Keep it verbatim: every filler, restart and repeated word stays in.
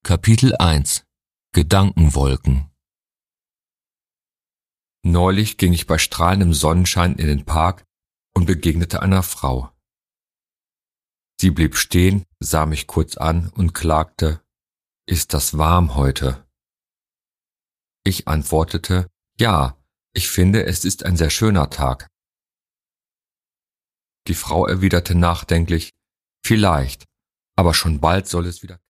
Kapitel eins Gedankenwolken. Neulich ging ich bei strahlendem Sonnenschein in den Park und begegnete einer Frau. Sie blieb stehen, sah mich kurz an und klagte: »Ist das warm heute?« Ich antwortete: »Ja, ich finde, es ist ein sehr schöner Tag.« Die Frau erwiderte nachdenklich: »Vielleicht, aber schon bald soll es wieder